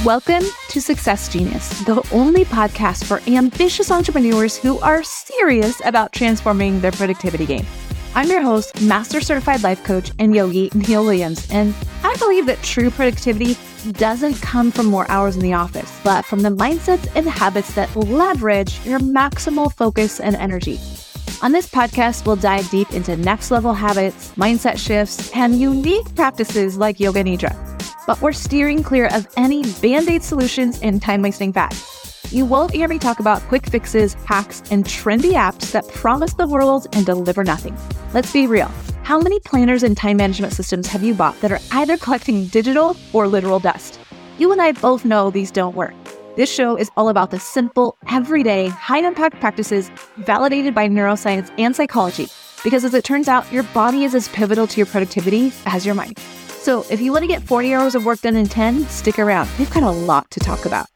Welcome to Success Genius, the only podcast for ambitious entrepreneurs who are serious about transforming their productivity game. I'm your host, Master Certified Life Coach and Yogi Neil Williams, and I believe that true productivity doesn't come from more hours in the office, but from the mindsets and habits that leverage your maximal focus and energy. On this podcast, we'll dive deep into next level habits, mindset shifts, and unique practices like Yoga Nidra. But we're steering clear of any band-aid solutions and time-wasting fads. You won't hear me talk about quick fixes, hacks, and trendy apps that promise the world and deliver nothing. Let's be real. How many planners and time management systems have you bought that are either collecting digital or literal dust? You and I both know these don't work. This show is all about the simple, everyday, high-impact practices validated by neuroscience and psychology. Because as it turns out, your body is as pivotal to your productivity as your mind. So if you want to get 40 hours of work done in 10, stick around. We've got a lot to talk about.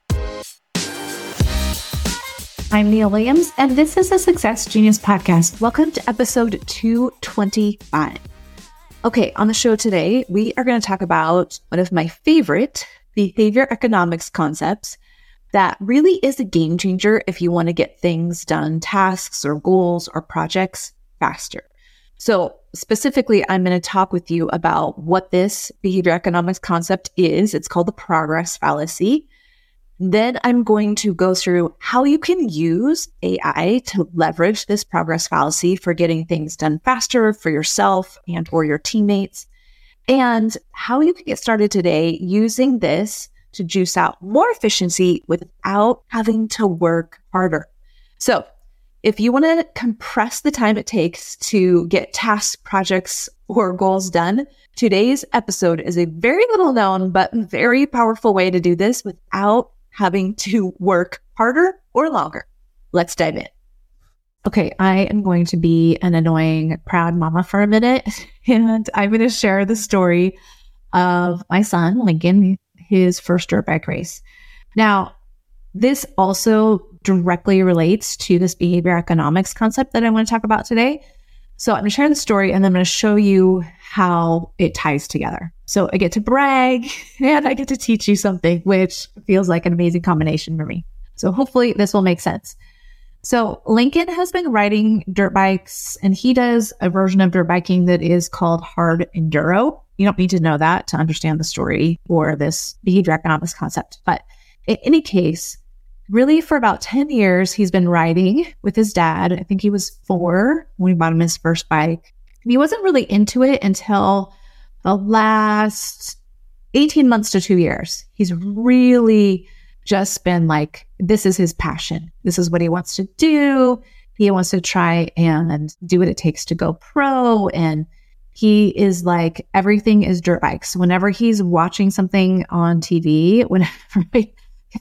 I'm Neil Williams, and this is the Success Genius Podcast. Welcome to episode 225. Okay, on the show today, we are going to talk about one of my favorite behavior economics concepts that really is a game changer if you want to get things done, tasks or goals or projects faster. So specifically, I'm going to talk with you about what this behavior economics concept is. It's called the progress fallacy. Then I'm going to go through how you can use AI to leverage this progress fallacy for getting things done faster for yourself and or your teammates, and how you can get started today using this to juice out more efficiency without having to work harder. So if you want to compress the time it takes to get tasks, projects, or goals done, today's episode is a very little known but very powerful way to do this without having to work harder or longer. Let's dive in. Okay, I am going to be an annoying, proud mama for a minute, and I'm going to share the story of my son, Lincoln, his first dirt bike race. Now, this also directly relates to this behavior economics concept that I want to talk about today. So I'm going to share the story and then I'm going to show you how it ties together. So I get to brag and I get to teach you something, which feels like an amazing combination for me. So hopefully this will make sense. So Lincoln has been riding dirt bikes, and he does a version of dirt biking that is called hard enduro. You don't need to know that to understand the story or this behavior economics concept. But in any case, really for about 10 years, he's been riding with his dad. I think he was 4 when we bought him his first bike. And he wasn't really into it until the last 18 months to 2 years. He's really just been like, this is his passion. This is what he wants to do. He wants to try and do what it takes to go pro. And he is like, everything is dirt bikes. Whenever he's watching something on TV, whenever I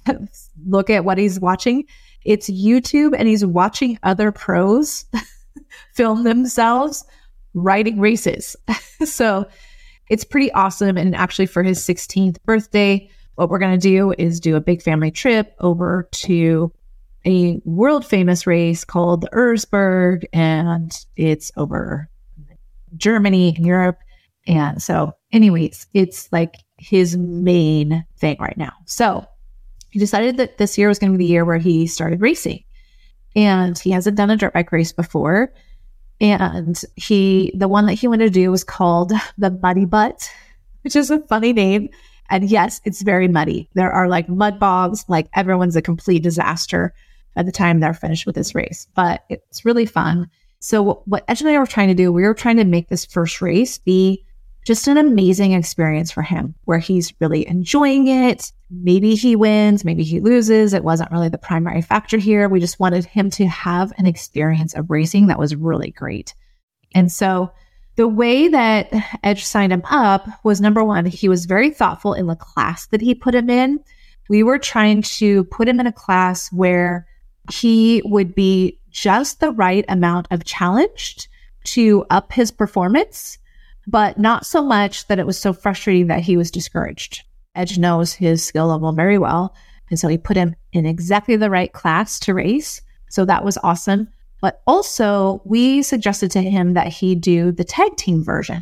look at what he's watching, it's YouTube, and he's watching other pros film themselves riding races. So it's pretty awesome. And actually for his 16th birthday, what we're going to do is do a big family trip over to a world famous race called the Erzberg, and it's over Germany and Europe. And so anyways, it's like his main thing right now. So he decided that this year was going to be the year where he started racing, and he hasn't done a dirt bike race before. And the one that he wanted to do was called the Muddy Butt, which is a funny name. And yes, it's very muddy. There are like mud bogs, like everyone's a complete disaster by the time they're finished with this race, but it's really fun. So what Edge and I were trying to do, we were trying to make this first race be just an amazing experience for him, where he's really enjoying it. Maybe he wins, maybe he loses. It wasn't really the primary factor here. We just wanted him to have an experience of racing that was really great. And so the way that Edge signed him up was, number one, he was very thoughtful in the class that he put him in. We were trying to put him in a class where he would be just the right amount of challenged to up his performance, but not so much that it was so frustrating that he was discouraged. Edge knows his skill level very well, and so he put him in exactly the right class to race. So that was awesome. But also, we suggested to him that he do the tag team version.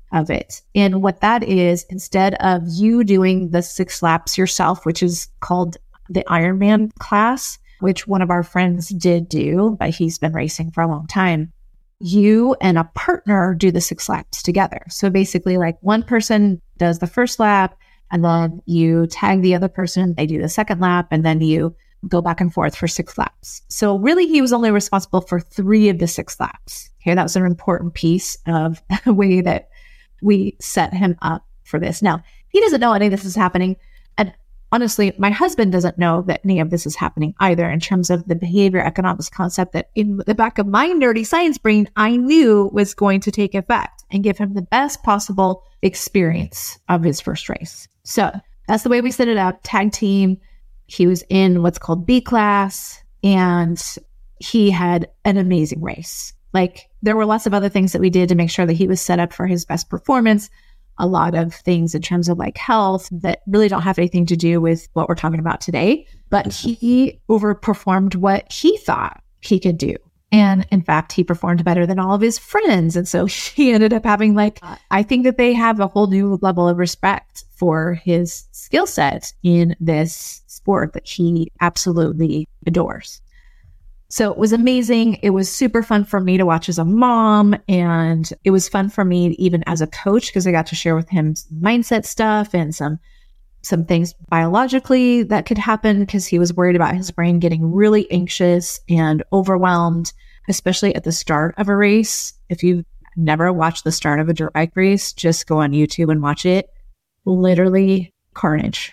of it. And what that is, instead of you doing the 6 laps yourself, which is called the Ironman class, which one of our friends did do, but he's been racing for a long time, you and a partner do the 6 laps together. So basically, like, one person does the first lap, and then you tag the other person, they do the second lap, and then you go back and forth for 6 laps. So really, he was only responsible for 3 of the 6 laps. Okay, that was an important piece of the way that we set him up for this. Now, he doesn't know any of this is happening. And honestly, my husband doesn't know that any of this is happening either, in terms of the behavior economics concept that in the back of my nerdy science brain, I knew was going to take effect and give him the best possible experience of his first race. So that's the way we set it up. Tag team. He was in what's called B class, and he had an amazing race. Like, there were lots of other things that we did to make sure that he was set up for his best performance. A lot of things in terms of like health that really don't have anything to do with what we're talking about today. But he overperformed what he thought he could do. And in fact, he performed better than all of his friends. And so he ended up having, like, I think that they have a whole new level of respect for his skill set in this sport that he absolutely adores. So it was amazing. It was super fun for me to watch as a mom. And it was fun for me even as a coach, because I got to share with him mindset stuff and some things biologically that could happen, because he was worried about his brain getting really anxious and overwhelmed, especially at the start of a race. If you've never watched the start of a dirt bike race, just go on YouTube and watch it. Literally carnage.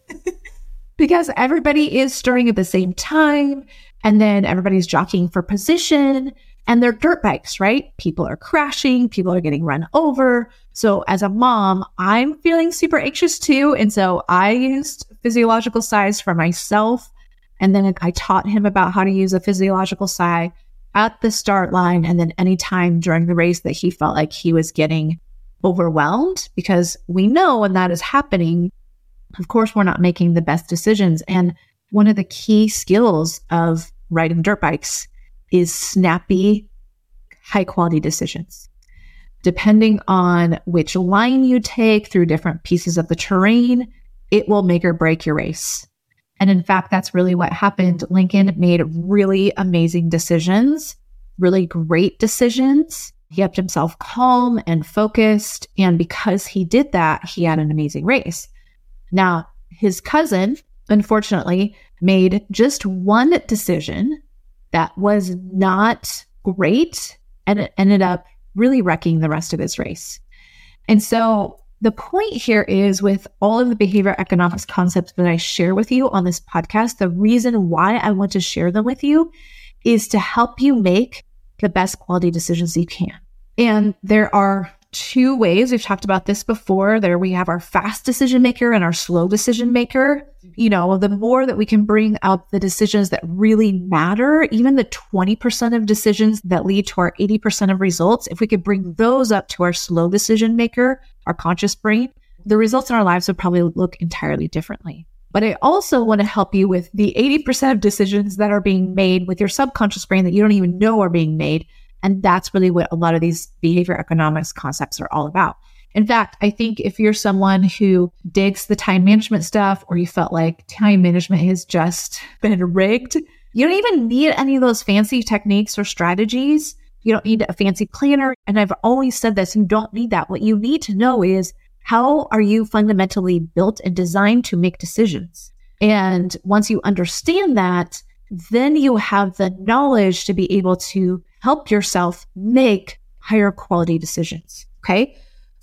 Because everybody is starting at the same time, and then everybody's jockeying for position, and they're dirt bikes, right? People are crashing, people are getting run over. So as a mom, I'm feeling super anxious too. And so I used physiological size for myself. And then I taught him about how to use a physiological sigh at the start line. And then anytime during the race that he felt like he was getting overwhelmed, because we know when that is happening, of course, we're not making the best decisions. And one of the key skills of riding dirt bikes is snappy, high quality decisions. Depending on which line you take through different pieces of the terrain, it will make or break your race. And in fact, that's really what happened. Lincoln made really amazing decisions, really great decisions. He kept himself calm and focused. And because he did that, he had an amazing race. Now, his cousin, unfortunately, made just one decision that was not great, and it ended up really wrecking the rest of his race. And so the point here is, with all of the behavior economics concepts that I share with you on this podcast, the reason why I want to share them with you is to help you make the best quality decisions you can. And there are 2 ways. We've talked about this before. There we have our fast decision maker and our slow decision maker. You know, the more that we can bring out the decisions that really matter, even the 20% of decisions that lead to our 80% of results, if we could bring those up to our slow decision maker, our conscious brain, the results in our lives would probably look entirely differently. But I also want to help you with the 80% of decisions that are being made with your subconscious brain that you don't even know are being made. And that's really what a lot of these behavior economics concepts are all about. In fact, I think if you're someone who digs the time management stuff, or you felt like time management has just been rigged, you don't even need any of those fancy techniques or strategies. You don't need a fancy planner. And I've always said this, you don't need that. What you need to know is, how are you fundamentally built and designed to make decisions? And once you understand that, then you have the knowledge to be able to help yourself make higher quality decisions. Okay.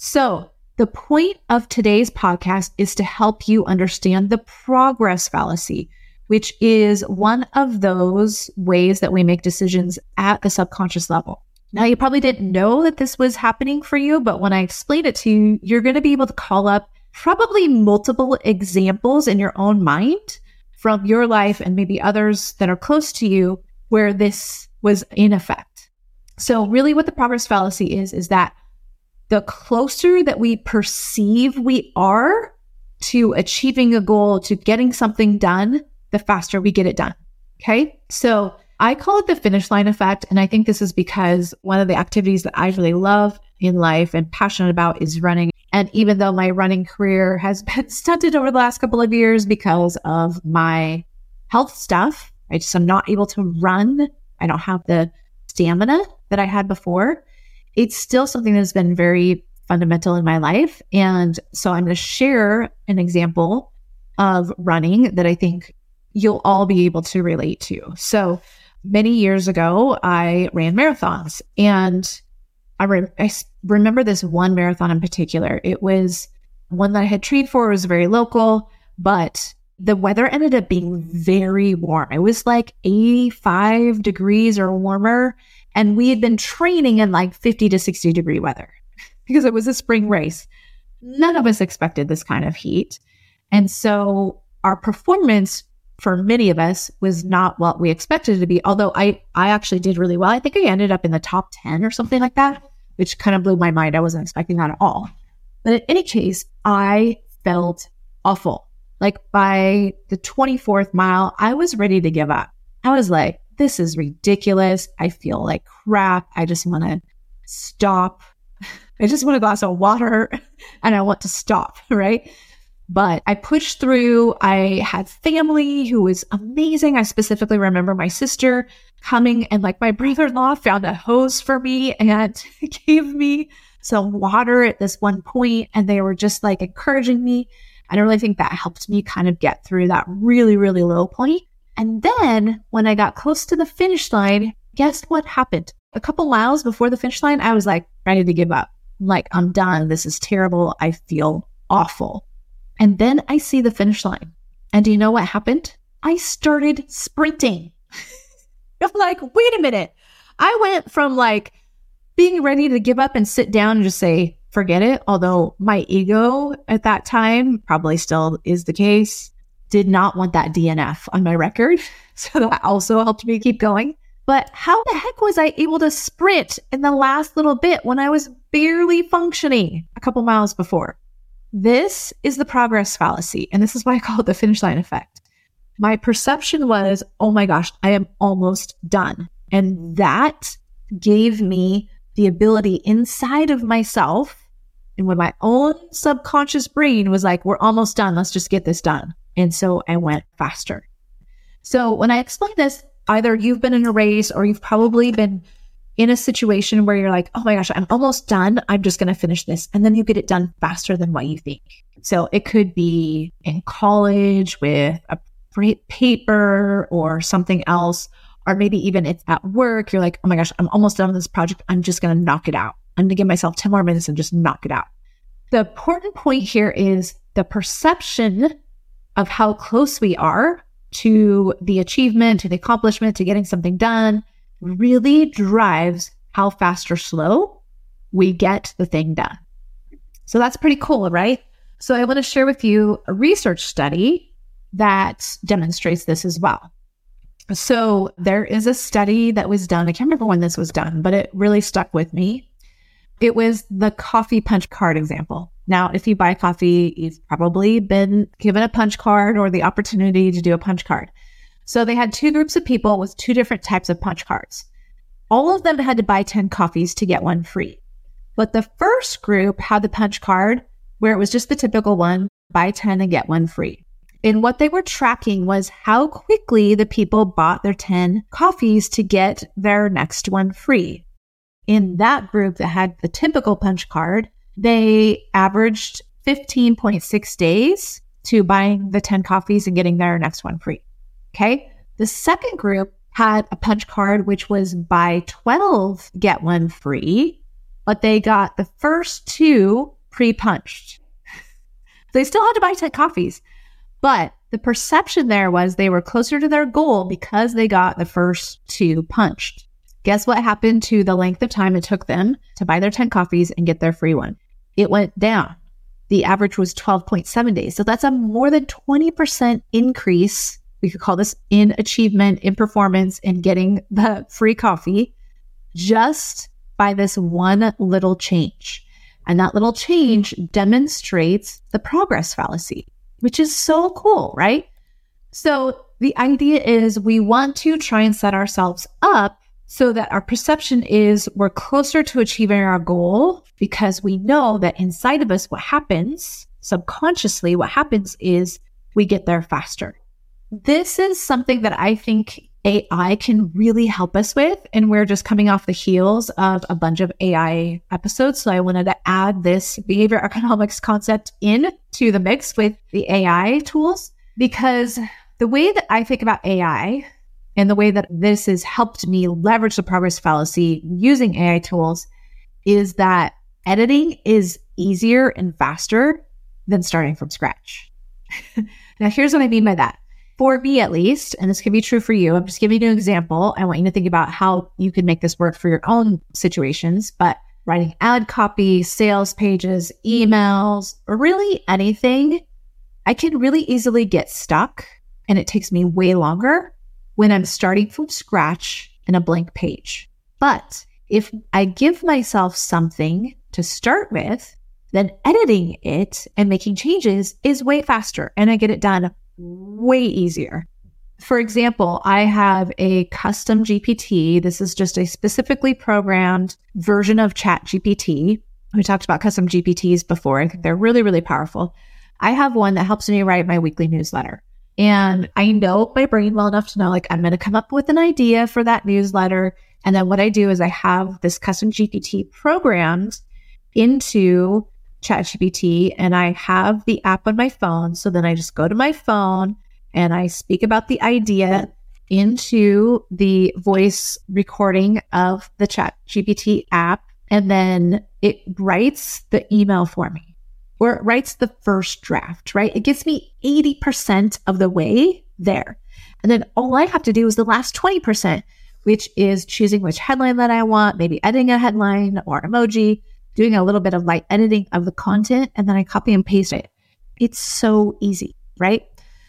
So the point of today's podcast is to help you understand the progress fallacy, which is one of those ways that we make decisions at the subconscious level. Now, you probably didn't know that this was happening for you, but when I explain it to you, you're going to be able to call up probably multiple examples in your own mind from your life and maybe others that are close to you where this was in effect. So really what the progress fallacy is that the closer that we perceive we are to achieving a goal, to getting something done, the faster we get it done. Okay. So I call it the finish line effect. And I think this is because one of the activities that I really love in life and passionate about is running. And even though my running career has been stunted over the last couple of years because of my health stuff, I'm not able to run. I don't have the stamina that I had before. It's still something that's been very fundamental in my life. And so I'm going to share an example of running that I think you'll all be able to relate to. So many years ago, I ran marathons, and I remember this one marathon in particular. It was one that I had trained for. It was very local, but the weather ended up being very warm. It was like 85 degrees or warmer. And we had been training in like 50 to 60 degree weather because it was a spring race. None of us expected this kind of heat. And so our performance for many of us was not what we expected it to be. Although I actually did really well. I think I ended up in the top 10 or something like that, which kind of blew my mind. I wasn't expecting that at all. But in any case, I felt awful. Like by the 24th mile, I was ready to give up. I was like, this is ridiculous. I feel like crap. I just want to stop. I just want a glass of water and I want to stop, right? But I pushed through. I had family who was amazing. I specifically remember my sister coming, and like my brother-in-law found a hose for me and gave me some water at this one point, and they were just like encouraging me. I really think that helped me kind of get through that really, really low point. And then when I got close to the finish line, guess what happened? A couple miles before the finish line, I was like ready to give up. Like, I'm done. This is terrible. I feel awful. And then I see the finish line. And do you know what happened? I started sprinting. I'm like, wait a minute. I went from like being ready to give up and sit down and just say, forget it. Although my ego at that time, probably still is the case, did not want that DNF on my record. So that also helped me keep going. But how the heck was I able to sprint in the last little bit when I was barely functioning a couple miles before? This is the progress fallacy. And this is why I call it the finish line effect. My perception was, oh my gosh, I am almost done. And that gave me the ability inside of myself, and when my own subconscious brain was like, we're almost done, let's just get this done. And so I went faster. So when I explain this, either you've been in a race or you've probably been in a situation where you're like, oh my gosh, I'm almost done. I'm just going to finish this. And then you get it done faster than what you think. So it could be in college with a paper or something else, or maybe even it's at work. You're like, oh my gosh, I'm almost done with this project. I'm just going to knock it out. I'm going to give myself 10 more minutes and just knock it out. The important point here is the perception of how close we are to the achievement, to the accomplishment, to getting something done really drives how fast or slow we get the thing done. So that's pretty cool, right? So I want to share with you a research study that demonstrates this as well. So there is a study that was done. I can't remember when this was done, but it really stuck with me. It was the coffee punch card example. Now, if you buy coffee, you've probably been given a punch card or the opportunity to do a punch card. So they had two groups of people with two different types of punch cards. All of them had to buy 10 coffees to get one free. But the first group had the punch card where it was just the typical one, buy 10 and get one free. And what they were tracking was how quickly the people bought their 10 coffees to get their next one free. In that group that had the typical punch card, they averaged 15.6 days to buying the 10 coffees and getting their next one free. Okay. The second group had a punch card, which was buy 12, get one free, but they got the first two pre-punched. They still had to buy 10 coffees, but the perception there was they were closer to their goal because they got the first two punched. Guess what happened to the length of time it took them to buy their 10 coffees and get their free one? It went down. The average was 12.7 days. So that's a more than 20% increase. We could call this in achievement, in performance, in getting the free coffee just by this one little change. And that little change demonstrates the progress fallacy, which is so cool, right? So the idea is we want to try and set ourselves up so that our perception is we're closer to achieving our goal because we know that inside of us, what happens subconsciously, what happens is we get there faster. This is something that I think AI can really help us with. And we're just coming off the heels of a bunch of AI episodes. So I wanted to add this behavior economics concept into the mix with the AI tools, because the way that I think about AI and the way that this has helped me leverage the progress fallacy using AI tools is that editing is easier and faster than starting from scratch. Now, here's what I mean by that. For me, at least, and this can be true for you, I'm just giving you an example. I want you to think about how you can make this work for your own situations, but writing ad copy, sales pages, emails, or really anything, I can really easily get stuck, and it takes me way longer when I'm starting from scratch in a blank page. But if I give myself something to start with, then editing it and making changes is way faster, and I get it done way easier. For example, I have a custom GPT. This is just a specifically programmed version of ChatGPT. We talked about custom GPTs before. I think they're really, really powerful. I have one that helps me write my weekly newsletter. And I know my brain well enough to know, like, I'm going to come up with an idea for that newsletter. And then what I do is I have this custom GPT programmed into ChatGPT, and I have the app on my phone. So then I just go to my phone and I speak about the idea into the voice recording of the ChatGPT app. And then it writes the email for me, or it writes the first draft, right? It gets me 80% of the way there. And then all I have to do is the last 20%, which is choosing which headline that I want, maybe editing a headline or emoji, doing a little bit of light editing of the content, and then I copy and paste it. It's so easy, right?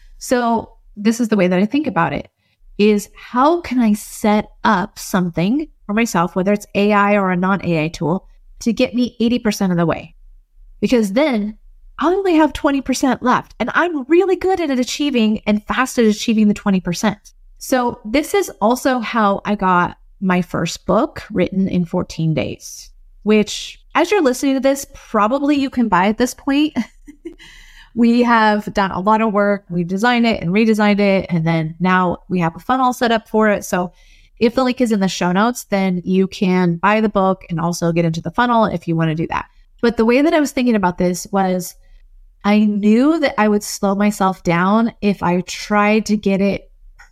So this is the way that I think about it, is how can I set up something for myself, whether it's AI or a non-AI tool, to get me 80% of the way? Because then I only have 20% left, and I'm really good at achieving and fast at achieving the 20%. So this is also how I got my first book written in 14 days, which, as you're listening to this, probably you can buy at this point. We have done a lot of work. We've designed it and redesigned it. And then now we have a funnel set up for it. So if the link is in the show notes, then you can buy the book and also get into the funnel if you want to do that. But the way that I was thinking about this was I knew that I would slow myself down if I tried to get it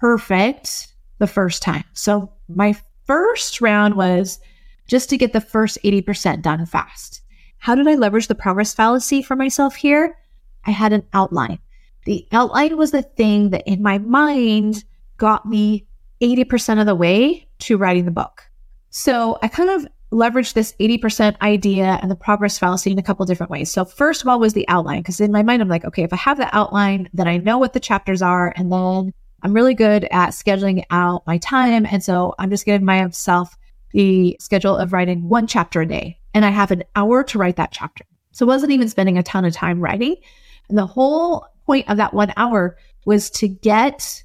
perfect the first time. So my first round was just to get the first 80% done fast. How did I leverage the progress fallacy for myself here? I had an outline. The outline was the thing that in my mind got me 80% of the way to writing the book. So I kind of leveraged this 80% idea and the progress fallacy in a couple different ways. So first of all was the outline, because in my mind, I'm like, okay, if I have the outline, then I know what the chapters are, and then I'm really good at scheduling out my time. And so I'm just giving myself the schedule of writing one chapter a day, and I have an hour to write that chapter. So I wasn't even spending a ton of time writing. And the whole point of that 1 hour was to get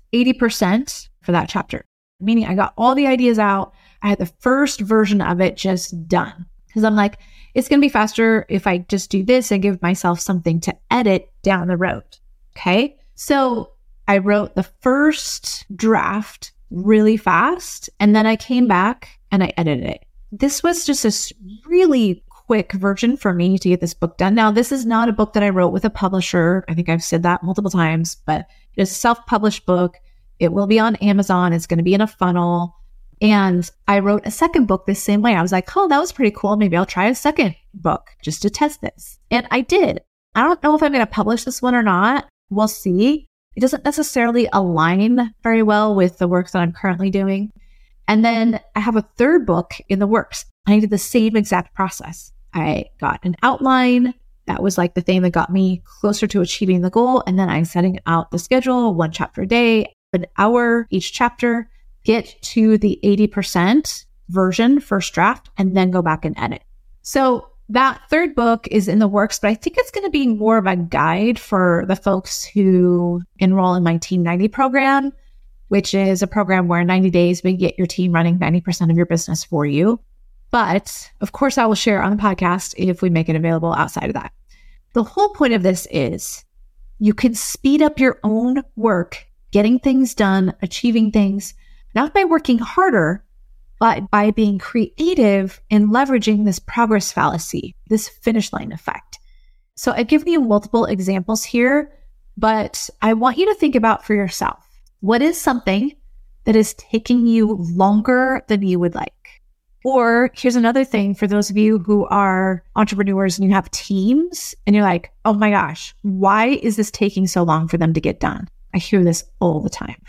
80% for that chapter, meaning I got all the ideas out. I had the first version of it just done, because I'm like, it's going to be faster if I just do this and give myself something to edit down the road. Okay. So I wrote the first draft really fast, and then I came back and I edited it. This was just a really quick version for me to get this book done. Now, this is not a book that I wrote with a publisher. I think I've said that multiple times, but it's a self-published book. It will be on Amazon. It's going to be in a funnel. And I wrote a second book the same way. I was like, oh, that was pretty cool. Maybe I'll try a second book just to test this. And I did. I don't know if I'm going to publish this one or not. We'll see. It doesn't necessarily align very well with the work that I'm currently doing. And then I have a third book in the works. I did the same exact process. I got an outline. That was like the thing that got me closer to achieving the goal. And then I'm setting out the schedule, one chapter a day, an hour each chapter, get to the 80% version, first draft, and then go back and edit. So that third book is in the works, but I think it's going to be more of a guide for the folks who enroll in my Team 90 program, which is a program where in 90 days we get your team running 90% of your business for you. But of course, I will share on the podcast if we make it available outside of that. The whole point of this is you can speed up your own work, getting things done, achieving things, not by working harder, but by being creative and leveraging this progress fallacy, this finish line effect. So I've given you multiple examples here, but I want you to think about for yourself, what is something that is taking you longer than you would like? Or here's another thing for those of you who are entrepreneurs and you have teams and you're like, oh my gosh, why is this taking so long for them to get done? I hear this all the time.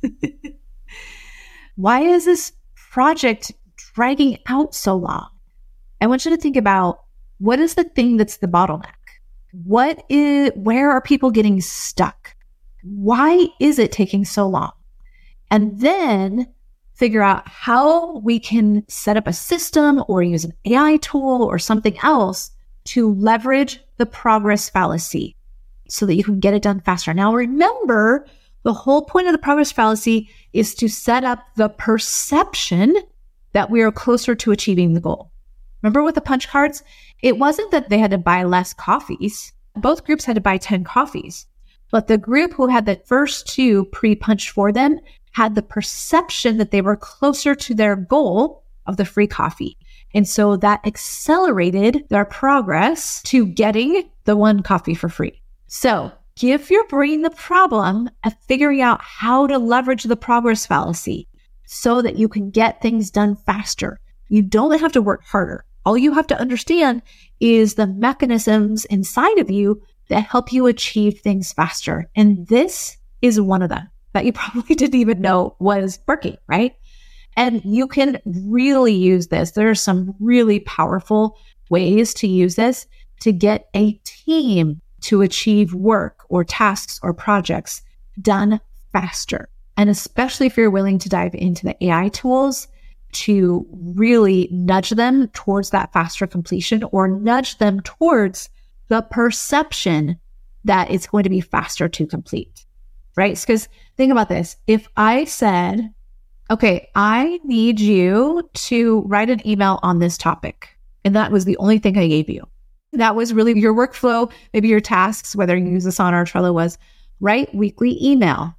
Why is this project dragging out so long? I want you to think about, what is the thing that's the bottleneck? Where are people getting stuck? Why is it taking so long? And then figure out how we can set up a system or use an AI tool or something else to leverage the progress fallacy so that you can get it done faster. Now, remember, the whole point of the progress fallacy is to set up the perception that we are closer to achieving the goal. Remember with the punch cards? It wasn't that they had to buy less coffees. Both groups had to buy 10 coffees. But the group who had the first 2 pre-punched for them had the perception that they were closer to their goal of the free coffee. And so that accelerated their progress to getting the 1 coffee for free. So give your brain the problem of figuring out how to leverage the progress fallacy so that you can get things done faster. You don't have to work harder. All you have to understand is the mechanisms inside of you that help you achieve things faster. And this is one of them that you probably didn't even know was working, right? And you can really use this. There are some really powerful ways to use this to get a team to achieve work or tasks or projects done faster. And especially if you're willing to dive into the AI tools to really nudge them towards that faster completion or nudge them towards the perception that it's going to be faster to complete, right? Because think about this. If I said, okay, I need you to write an email on this topic, and that was the only thing I gave you. That was really your workflow, maybe your tasks, whether you use Asana or Trello, was write weekly email.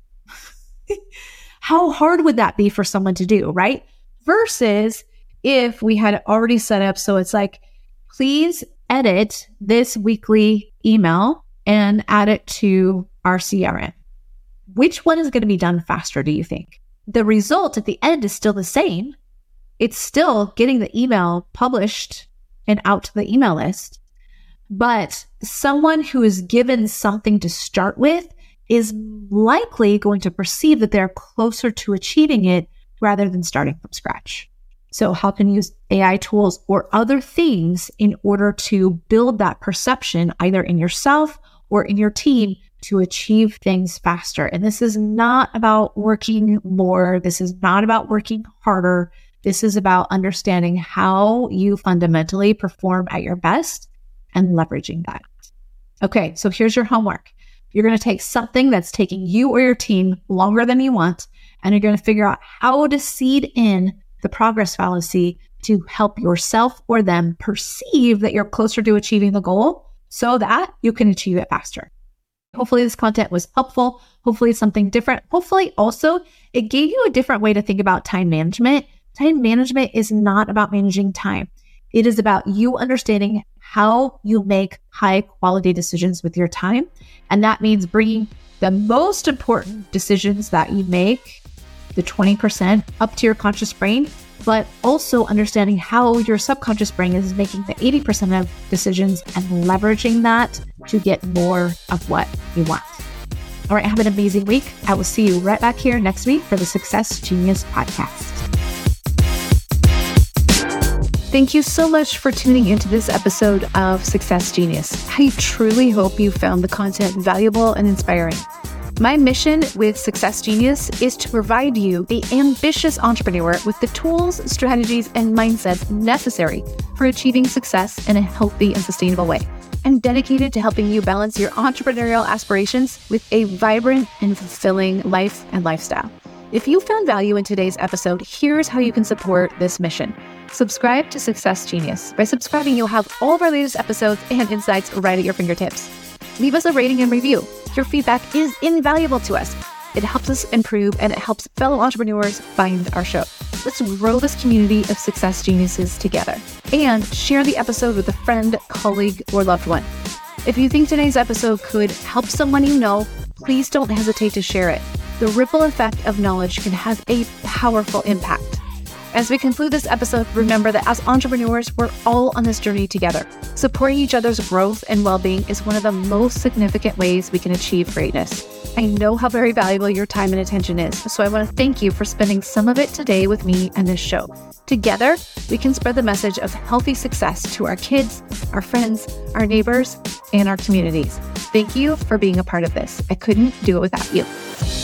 How hard would that be for someone to do, right? Versus if we had already set up, so it's like, please edit this weekly email and add it to our CRM. Which one is going to be done faster, do you think? The result at the end is still the same. It's still getting the email published and out to the email list. But someone who is given something to start with is likely going to perceive that they're closer to achieving it rather than starting from scratch. So how can you use AI tools or other things in order to build that perception either in yourself or in your team to achieve things faster? And this is not about working more. This is not about working harder. This is about understanding how you fundamentally perform at your best and leveraging that. Okay, so here's your homework. You're going to take something that's taking you or your team longer than you want, and you're going to figure out how to seed in the progress fallacy to help yourself or them perceive that you're closer to achieving the goal so that you can achieve it faster. Hopefully this content was helpful. Hopefully it's something different. Hopefully also it gave you a different way to think about time management. Time management is not about managing time. It is about you understanding how you make high quality decisions with your time. And that means bringing the most important decisions that you make, the 20%, up to your conscious brain, but also understanding how your subconscious brain is making the 80% of decisions and leveraging that to get more of what you want. All right, have an amazing week. I will see you right back here next week for the Success Genius podcast. Thank you so much for tuning into this episode of Success Genius. I truly hope you found the content valuable and inspiring. My mission with Success Genius is to provide you, the ambitious entrepreneur, with the tools, strategies, and mindsets necessary for achieving success in a healthy and sustainable way. I'm dedicated to helping you balance your entrepreneurial aspirations with a vibrant and fulfilling life and lifestyle. If you found value in today's episode, here's how you can support this mission. Subscribe to Success Genius. By subscribing, you'll have all of our latest episodes and insights right at your fingertips. Leave us a rating and review. Your feedback is invaluable to us. It helps us improve and it helps fellow entrepreneurs find our show. Let's grow this community of success geniuses together. And share the episode with a friend, colleague, or loved one. If you think today's episode could help someone you know, please don't hesitate to share it. The ripple effect of knowledge can have a powerful impact. As we conclude this episode, remember that as entrepreneurs, we're all on this journey together. Supporting each other's growth and well-being is one of the most significant ways we can achieve greatness. I know how very valuable your time and attention is, so I want to thank you for spending some of it today with me and this show. Together, we can spread the message of healthy success to our kids, our friends, our neighbors, and our communities. Thank you for being a part of this. I couldn't do it without you.